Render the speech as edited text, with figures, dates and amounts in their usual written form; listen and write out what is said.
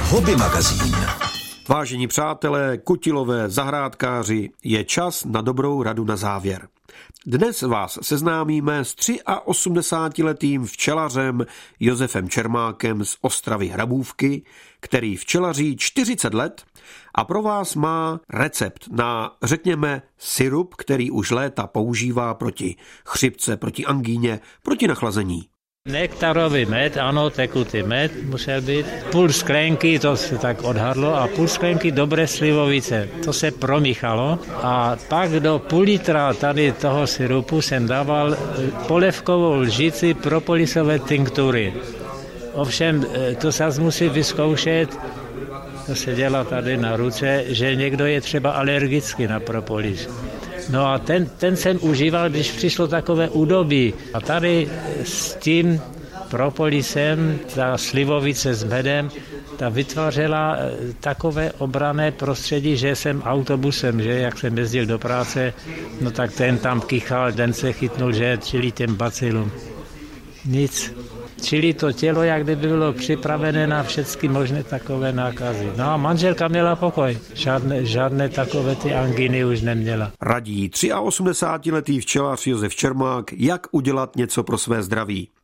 Hobby magazín. Vážení přátelé, kutilové, zahrádkáři, je čas na dobrou radu na závěr. Dnes vás seznámíme s 83letým včelařem Josefem Čermákem z Ostravy Hrabůvky, který včelaří 40 let a pro vás má recept na, řekněme, sirup, který už léta používá proti chřipce, proti angíně, proti nachlazení. Nektarový med, ano, tekutý med musel být. Půl sklenky, to se tak odhadlo, a půl sklenky dobré slivovice. To se promíchalo a pak do půl litra tady toho sirupu jsem dával polevkovou lžici propolisové tinktury. Ovšem, to se musí vyzkoušet, to se dělá tady na ruce, že někdo je třeba alergický na propolis. No a ten jsem užíval, když přišlo takové údobí. A tady s tím propolisem, ta slivovice s medem, ta vytvářela takové obranné prostředí, že jsem autobusem, že jak jsem jezdil do práce, no tak ten tam kýchal, ten se chytnul, že čili těm bacilům. Nic. Čili to tělo, jak kdyby bylo připravené na všechny možné takové nákazy. No a manželka měla pokoj. Žádné takové ty anginy už neměla. Radí 83letý včelař Josef Čermák, jak udělat něco pro své zdraví.